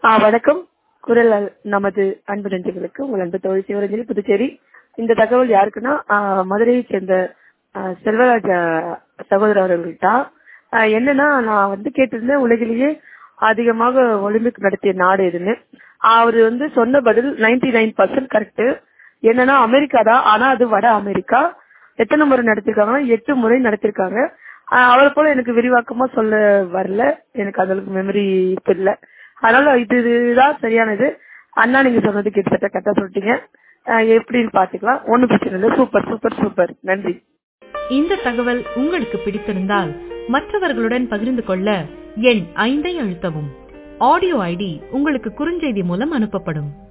வணக்கம். குரல் நமது அன்பு நெஞ்சங்களுக்கு உங்கள் அன்பு தோழி சிவரஞ்சலி, புதுச்சேரி. இந்த தகவல் யாருக்குன்னா மதுரையை சேர்ந்த செல்வராஜ சகோதரர் அவர்கள்ட்ட. என்னன்னா, நான் கேட்டிருந்தேன் உலகிலேயே அதிகமாக ஒலிம்பிக் நடத்திய நாடு எதுன்னு. அவரு சொன்ன பதில் 99% கரெக்ட். என்னன்னா அமெரிக்கா தான். ஆனா அது வட அமெரிக்கா. எத்தனை முறை நடத்திருக்காங்கன்னா 8 முறை நடத்திருக்காங்க. அவரை போல எனக்கு விரிவாக்கமா சொல்ல வரல, எனக்கு அந்த அளவுக்கு மெமரி இப்ப இல்ல. அதனால இதுதான் சரியானது. அண்ணா நீங்க சொன்னது கிட்டத்தட்ட கரெக்டா சொல்லிட்டீங்க. எப்படின்னு பாத்துக்கலாம், ஒன்னும் பிரச்சனை இல்லை. சூப்பர் சூப்பர் சூப்பர், நன்றி. இந்த தகவல் உங்களுக்கு பிடித்திருந்தால் மற்றவர்களுடன் பகிர்ந்து கொள்ள எண் 5 அழுத்தவும். ஆடியோ ஐடி உங்களுக்கு குறுஞ்செய்தி மூலம் அனுப்பப்படும்.